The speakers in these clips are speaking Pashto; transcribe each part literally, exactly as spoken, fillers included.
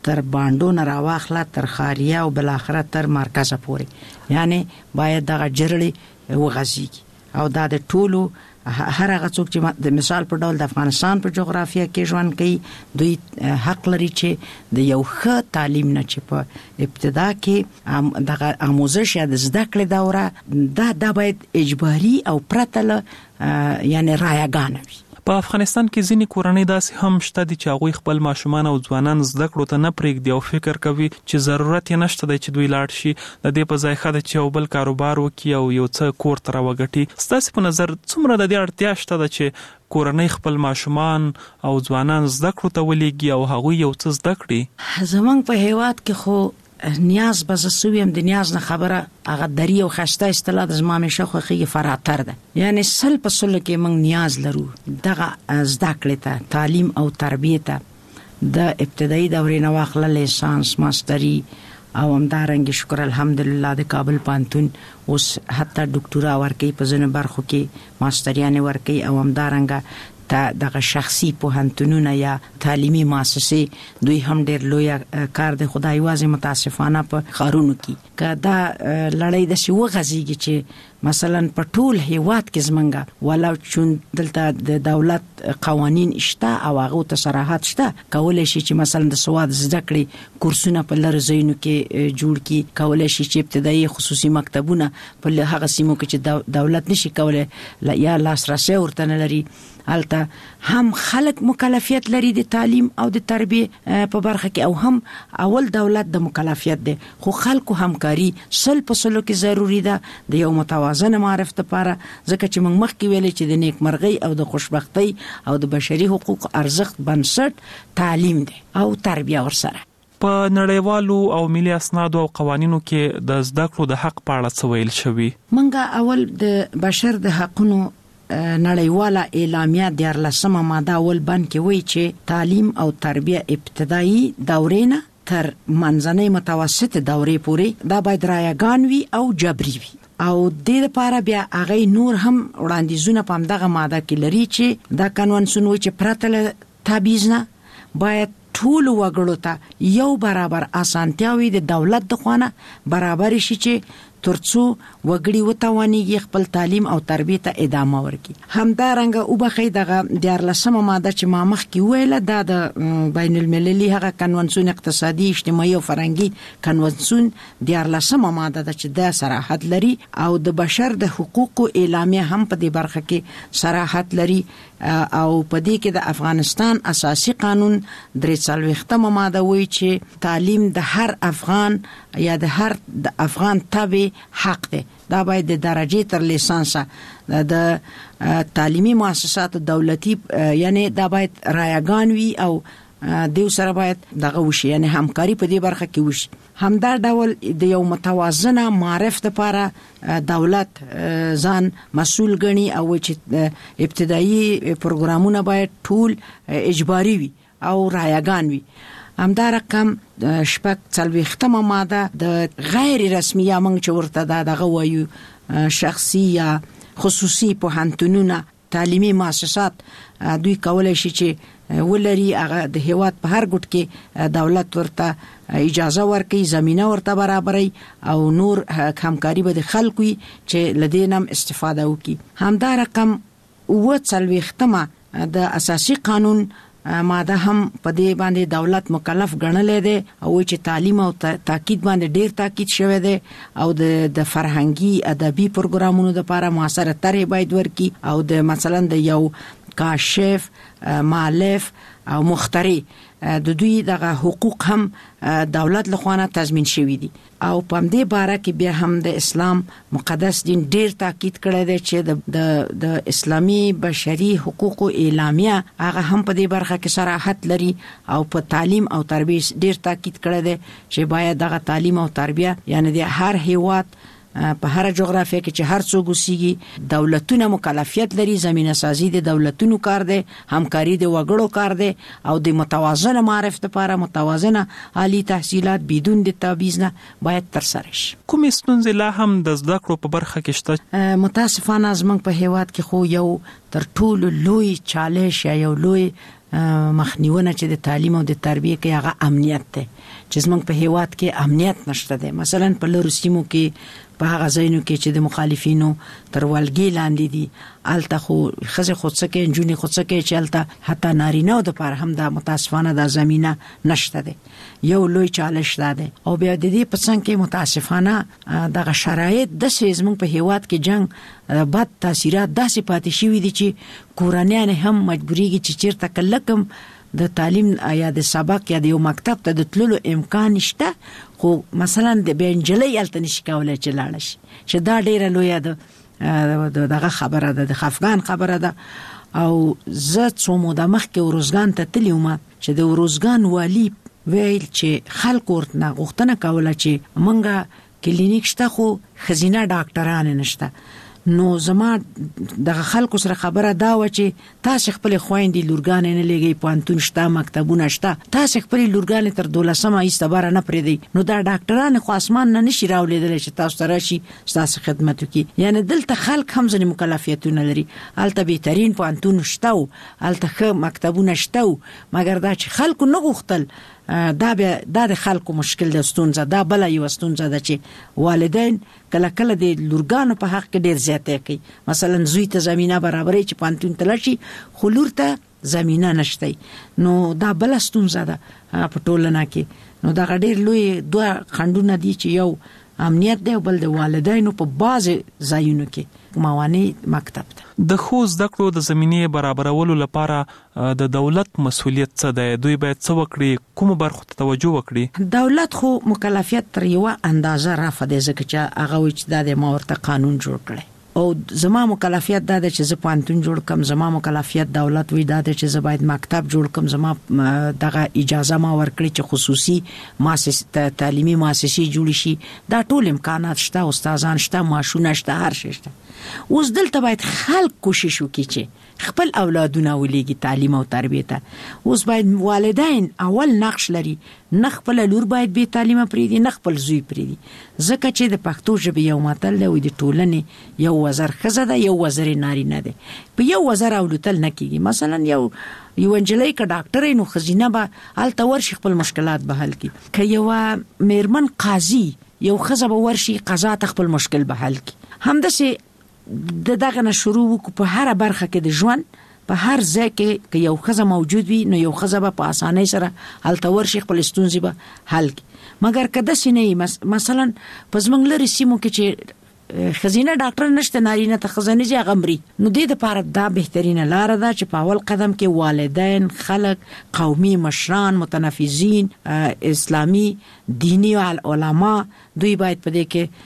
تر باندو نه راواخله تر خاریه او بل اخره تر مرکز پورې، یعنی باید دغه جرړې وغځيږي. او دا د ټولو هر هغه څوک چې د مثال په ډول د افغانستان په جغرافیه کې ژوند کوي دوی حق لري چې د یو ښه تعلیم نه چې په ابتدا کې دغه آموزش یا د زده کړې دوره دا د باید اجباري او پرته له یعنی رایګان وي. په افغانستان کې ځینې کورنۍ داسې هم شته دي چې هغوی خپل ماشومان او ځوانان زده کړو ته نه پرېږدي او فکر کوي چې ضرورت یې نشته دی چې دوی لاړ شي، د دې په ځای ښه ده چې یو بل کاروبار وکړي او یو څه کور ته راوګټي. ستاسې په نظر څومره د دې اړتیا شته ده چې کورنۍ خپل ماشومان او ځوانان زده کړو ته ولېږي او هغوی یو څه زده کړي؟ زمونږ په هیواد کې خو نیاز به زه سویم د نیاز نه خبره هغه دری او خسته اصطلاح د زما مشه خوخي فراتر ده، یعنی سل په سل کې موږ نیاز لرو دغه زده کړې ته، تعلیم او تربیه ته، د ابتدایي دورې نه واخله لیسانس ماستری او همدارنګه شکر الحمدلله د کابل پانتون اوس حتی ډاکټورا ورکي په ځینو برخو کې ماستریانه ورکي او همدارنګه ته دغه شخصي پوهنتونونه یا تعلیمي مؤسسې دوی هم ډېر لوی کار دی. خدای واځي متاسفانه په خارونو کې که دا لړۍ د شی وغځيږي چې مثلا په ټول هیواد کې زمونږه ولو چون دلته د دولت قوانین شته او هغه ته صراحت شته، کولای شي چې مثلا د سواد زده کړې کورسونه په لر زینو کې جوړ کی، کولای شي چې ابتدایي خصوصي مکتبونه په هغه سیمو کې چې دولت نشي کولای یا لاسرسي ورته نه لري البته هم خلک مکلفیت لري د تعلیم او د تربیه په برخه کې او هم اول دولت د مکلفیت ده، خو خلکو همکاري سل په سلو کې ضروری ده د یو متوازن معرفت لپاره، ځکه چې موږ مخکې ویلې چې د نیکمرغۍ او د خوشبختی او د بشري حقوق ارزښت بنسټ تعلیم ده او تربیه ورسره. په نړیوالو او ملي اسنادو او قوانینو کې د زده کړو د حق په اړه څه ویل شوي؟ منګه اول د بشر د حقونو نړیواله اعلامیه د ارلسمه ماده اول بند کې وایي چې تعلیم او تربیه ابتدایي دورې نه تر منځنۍ متوسطه دورې پورې دا باید رایګان وي او جبري وي، او د دې لپاره بیا هغه نور هم وړاندیزونه په دغه ماده کې لري چې دا کنونسون وایي چې پرته تابعیض نه باید ټول وګړو ته یو برابر اسانتیاوي د دولت د خوانه برابر شي چې ترڅو وګړي وتوانيږي خپل تعلیم او تربیه ته ادامه ورکړي. همدارنګه او بخې دغه د ارلسمه ماده چې ما مخ کې ویله دا د بین المللي هغه کنونسون اقتصادي اجتماعي او فرهنګي کنونسون د ارلسمه ماده د چې د صراحت لري او د بشر د حقوقو اعلامیه هم په دې برخه کې صراحت لري او په دې کې د افغانستان اساسي قانون درې څلوېښتمه ماده وایي چې تعلیم د هر افغان یا د هر د افغان تابع حق دی، دا باید د درجه تر لیسانسه د تعلیمي مؤسسات دولتي یعنی دا باید رایګان وي او دیو سره باید دغه وشي، یعنی همکاري په دې برخه کې وشي. همدا ډول د یو متوازنه معرفت لپاره دولت ځان مسؤل ګڼي او چې ابتدایي پروګرامونه باید ټول اجباري وي او رایګان وي. همدا رقم شپږ څلوېښتمه ماده د غیر رسمي یا موږ چې ورته دا دغه وایو شخصي یا خصوصي پوهنتونونه تعلیمي مؤسسات دوی کولای شي چې ولري هغه د هیواد په هر ګوټ کې دولت ورته اجازه ورکړي، زمينه ورته برابري او نور همکاري به د خلکو چې لدینم استفاده وکړي. همدا رقم اووه څلوېښتمه د اساسي قانون ماده هم په دې باندې دولت مکلف ګڼلې ده او چې تعلیم او تاکید باندې ډیر تاکید شوی دی او د د فرهنګي ادبي پروګرامونو لپاره موثره طرح باید ورکړي او د مثلا د یو کاشف مؤلف او مخترع د دوی دغه حقوق هم دولت لخوا تضمین شوی دي او په دې باره کې بیا هم د اسلام مقدس دین ډیر تاکید کړی دی چې د د اسلامي بشري حقوقو اعلامیه هغه هم په دې برخه کې صراحت لري او په تعلیم او تربیه ډیر تاکید کړی دی چې باید دغه تعلیم او تربیه یعنی د هر هیواد په هر جغرافیه کې چې هر څوک وسیږي دولتونه مکلفیت لري، زمينه سازي د دولتونو کار دی، همکاري د وګړو کار دی او د متوازنه معرفت لپاره متوازنه عالی تحصیلات بدون د تبعیض نه باید تر سره شي. کوم ستونزې لا هم د زده کړو په برخه کې شته؟ متاسفانه زمونږ په هیواد کې خو یو تر ټولو لوی چالش یا یو لوی مخنیونه چې د تعلیم او د تربیه کې هغه امنیت دی چې زموږ په هیواد کې امنیت نشته دی. مثلا په لوري سیمو کې په هغه ځایونو کې چې د مخالفینو تر ولګي لاندې دي الته خو خزه خودسکه انجونی خودسکه چې الته حتی نارینه د پر هم د متاسفانه د زمينه نشته دی. یو لوی چالش ده او بیا د دې په څنګه کې متاسفانه دغه شرایط د سیزمن په هیواد کې جنگ بد تاثیرات داسې پاتې شوي دي چې کورنیان هم مجبوريږي چې چیرته کلکم د تعلیم یا د سبق یا د یو مکتب ته د تللو امکان نشته، خو مثلا د بنجلې الته نشي کولای چې لاړ شي چې دا ډیره لوی ده دغه خبره ده د خفغان خبره ده. او زه څو موده مخکې ورزګان ته تلم چې د ورزګان والی ویل چې خلک ورته غوښتنه کوله چې مونږه کلینیک شته خو خزینه ډاکټران نشته. نو زما د خلکو سره خبره دا و چې تاسو خپل خويندې لورګان نه لګي پانتون شته مکتبونه شته تاسو خپل لورګان تر دولسمه ایستبار نه پریدي. نو دا ډاکټران خو اسمان نه نشي راولېدل چې تاسو سره شي تاسو خدمت وکي. یعنی دلته خلک هم ځنې مکلفیتونه لري، الته بهترین پانتون شته او الته مکتبونه شته، مګر دا چې خلکو نه غوښتل دا به د خلکو مشکل د ستونزه دا بل یو ستونزه ده چې والدین کله کله د لورګانو په حق کې ډیر زیاته کوي. مثلا زوی ته زمينه برابرې چې پانتون تلشي خو لور ته زمينه نشته، نو دا بل ستونزه ده په ټولنه کې. نو دا ډیر لوی دوه خندونه دي چې یو امنیت دی او بل د والدینو په بازي ځایونو کې موانع مکتب ده. د خو زده کړو د زمینه برابرولو لپاره د دولت مسؤلیت څه دی؟ دوی باید څه وکړي؟ کوم برخو ته توجه وکړي؟ دولت خو مکلفیت تر یو اندازه رافع دی ځکه چې هغه وچ د ماورته قانون جوړ کړي او زما مکلفیت دا ده چې زه پانتون جوړ کم، زما مکلفیت دولت وی دا ده چې زه باید مکتب جوړ کم، زما دغه اجازه ما ورکړي چې خصوصي مؤسسه تعلیمي مؤسسه جوړ شي. دا ټول امکانات شته، استادان شته، ماشونه شته، هر شي شته. اوس دلته باید خلک کوشش وکړي چې خپل اولادونه ولېږي تعلیم او تربیه ته. اوس باید والدین اول نقش لري، نه خپل لور باید به تعلیم پریدي نه خپل زوی پریدي، ځکه چې د پښتو ژبې یو متل دی د ټولنې یو وزر خزه ده یو وزر نارینه ده. په یو وزر اولتل نه کیږي. مثلا یو یو انجلۍ ک ډاکټر نو خزینه به الته ورشي خپل مشکلات به حل کی. ک یو میرمن قاضي یو خزه به ورشي قضا خپل مشکل به حل کی. همداسې د دغه نه شروع وکړو په هر برخه کې د ژوند په هر ځای کې کې یو خزه موجود وي نو یو خزه به په اسانۍ سره هلته ورشي خپل ستونزې به حل کی. مګر کده سینې مثلا په زمنګ لري سیمو کې چې خزینه ډاکټر نشته نارینه ته خزانه جي غمري، نو د دې لپاره دا بهترینه لار ده چې په اول قدم کې والدین، خلک، قومي مشران، متنفذین، اسلامی دینی علما دوی باید په دې کې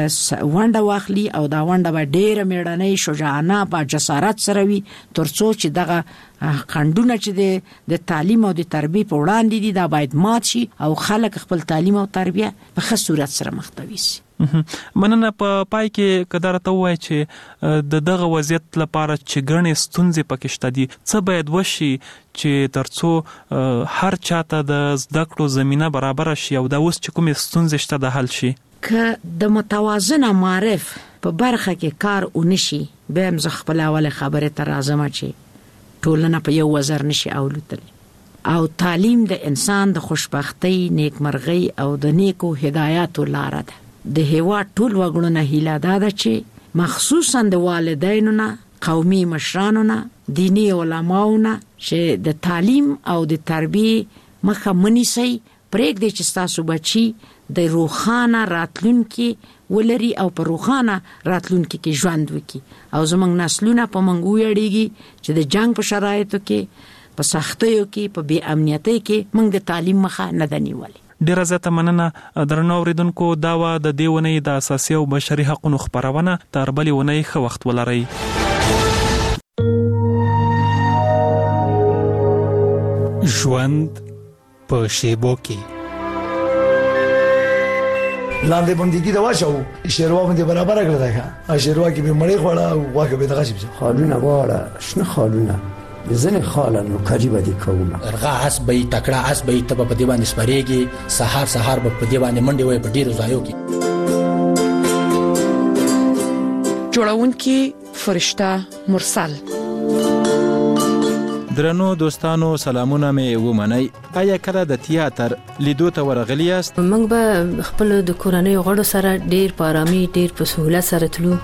ونده واخلي او دا ونده به ډیره میړنۍ شجاعانه با جسارت سره وي ترڅو چې دغه خندونه چې د تعلیم او د تربیه په وړاندې دي دا باید مات شي او خلک خپل تعلیم او تربیه په ښه صورت سره مخته وي. مننه. په پای کې کدار ته وای چې د دغه وضعیت لپاره چې ګڼې ستونزې پکې شته دي څه باید وشي چې ترڅو هر چاته د زده کړو زمينه برابر شي او دا اوس چې کومې ستونزې شته د حل شي؟ که د متوازنه معرف په برخه کې کار ونشي به هم زه خپل اوله خبره تر اعظم چې ټولنه په یو وزر نشي اولتل او تعلیم د انسان د خوشبختی، نیکمرغي او د نیکو هدایاتو لار ده. د هوا ټول وګړو هیله ده چې مخصوصا د والدینو نه، قومي مشرانو نه، دینی علماو نه چې د تعلیم او د تربیه مخه منیسي پرېږدي چې تاسو بچي د روخانه راتلونکي ولري او په روخانه راتلونکي کې ژوند وکړي او زمونږ نسلونه په منګو یړيږي چې د جنگ په شرایطو کې په سختیو کې په بی امنیتۍ کې موږ د تعلیم مخه نه دنیولې. ډیره زیاته مننه. درنو اوریدونکو دا و د دې ونې د اساسي او بشري حقوقو خبرونه. تر بلې ونې ښه وخت ولرئ. ژوند په شیبو کې لاندې باندې کی دا واښو شیروا باندې برابر کړل دا شیروا کې به مړی خوړه واکه به دغه شي خالونه واړه شنه خالونه ځنه خالن کاجی باندې کوم ارغا اس به تکړه اس به تب په دی باندې سپریږي سحر سحر په دی باندې منډي وای په ډیرو ځایو کې جوړون کې فرشتہ مرسل درنو دوستانو سلامونه مې ومنئ. آیا کله د تیاتر لیدو ته ورغلی یاست؟ موږ به خپل د کورنۍ غړو سره ډیر په آرامي ډیر په سهولت سره تلو.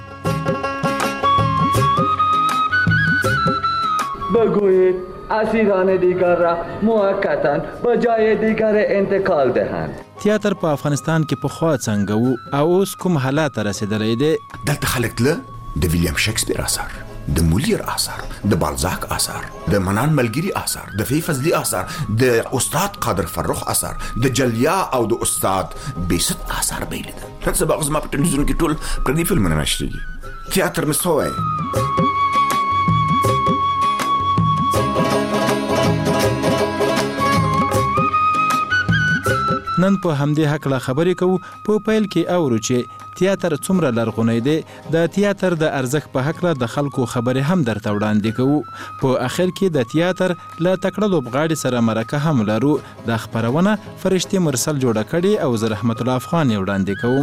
بگویید اسیران دیگر را موقتا به جای دیگر انتقال دهند. تیاتر په افغانستان کې پخوا څنګه وو او اوس کوم حالات ته رسیدلی دی؟ دلته خلک له د ویلیام شکسپیر اثر، د مولیر اثر، د بالزاک اثر، د منان ملګری اثر، د فی فضلی اثر، د استاد قادر فرخ اثر، د جلیا او د استاد بیست اثر بیلیدل. نن سبا زما په ټلویزیون کې ټول پردي فلمونه نشریږي. تیاتر مې سوی. نن په همدې حق لا خبرې کوو. په پیل کې اورو چې تیاتر څومره لرغونی دی. د تیاتر د ارزښت په حق لا د خلکو خبرې هم درته وړاندې کوو. په اخر کې د تیاتر له تکړه لوبغاړي سره مرکه هم لرو. د خبرونه فرشتي مرسل جوړه کړي او زه رحمت الله افغان وړاندې کوم.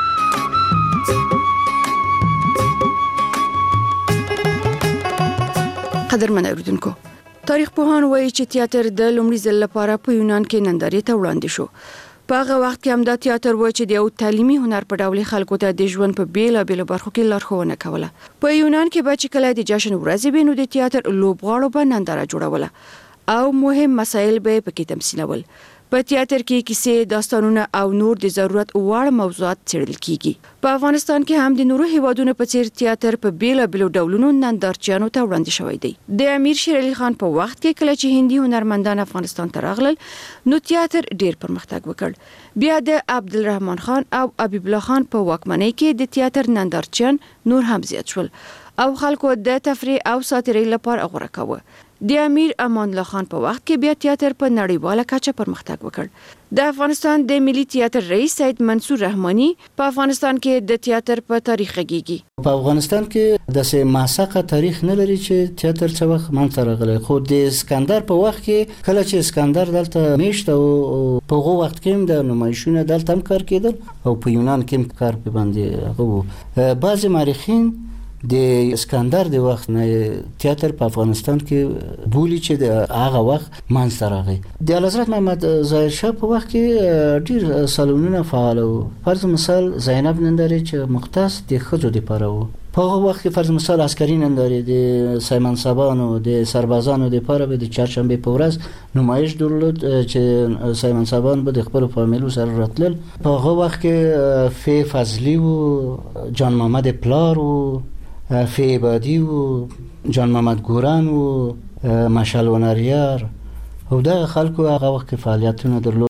قدرمن اوریدونکو، تاریخ پوهان وایي چې تیاتر د لومړي ځل لپاره په یونان کې نندارې ته وړاندې شو. په هغه وخت کې هم دا تیاتر و چې د یو تعلیمي هنر په ډول خلکو ته د ژوند په بیلابېلو برخو کې لارښوونه کوله. په یونان کې به چې کله د جشن ورځې وي نو د تیاتر لوبغاړو به ننداره جوړوله او مهم مسایل به پکې تمثیلول. په تیاتر کې کیسې، داستانونه او نور د ضرورت وړ موضوعات څېړل کیږي. په افغانستان کې هم د نورو هیوادونو په څیر تیاتر په بیلابېلو ډولونو نندارچیانو ته وړاندې شوی دی. د امیر شیر علي خان په وخت کې کله چې هندي هنرمندان افغانستان ته راغلل نو تیاتر ډیر پرمختګ وکړ. بیا د عبدالرحمن خان او حبیب الله خان په واکمنۍ کې د تیاتر نندارچیان نور هم زیات شول او خلکو د تفریح او ساتیرۍ لپاره غوړه کاوه. د امیر امان الله خان په وخت کې بیا تیاتر په نړیواله کچه پرمختګ وکړ. د افغانستان د ملي تیاتر رئیس سید منصور رحماني په افغانستان کې د تیاتر په تاریخ غږیږي. په افغانستان کې د سه ماسقه تاریخ نه لري چې تیاتر څه وخت منځ راغلی. خو د اسکندر په وخت کې کله چې اسکندر دلته میشته او په هغه وخت کې د نمایشونه دلته هم کار کېدل او په یونان کې هم کار په باندې هغه. بعض مورخین د اسکندر د وخت نه تیاتر په افغانستان کې بولی چې د هغه وخت منځ راغی. د حضرت محمد ظاهر شاه په وخت کې ډیر سالونونه فعال وو. فرض مثال زینب نندارې چې مختص د ښځو لپاره وو. په هغه وخت کې فرض مثال عسکري نندارې د سایمن سابانو د سربازانو لپاره به د چهارشنبه په ورځ نمایش درلود چې سایمن سابان به د خپل فامیلو سره راتلل. په هغه وخت کې فی فضلی وو، جان محمد پلار وو، فی عبادی و، جان محمد گوران و، مشعل ونریار او دا خلکو هغه وخت فعالیتونه درلود.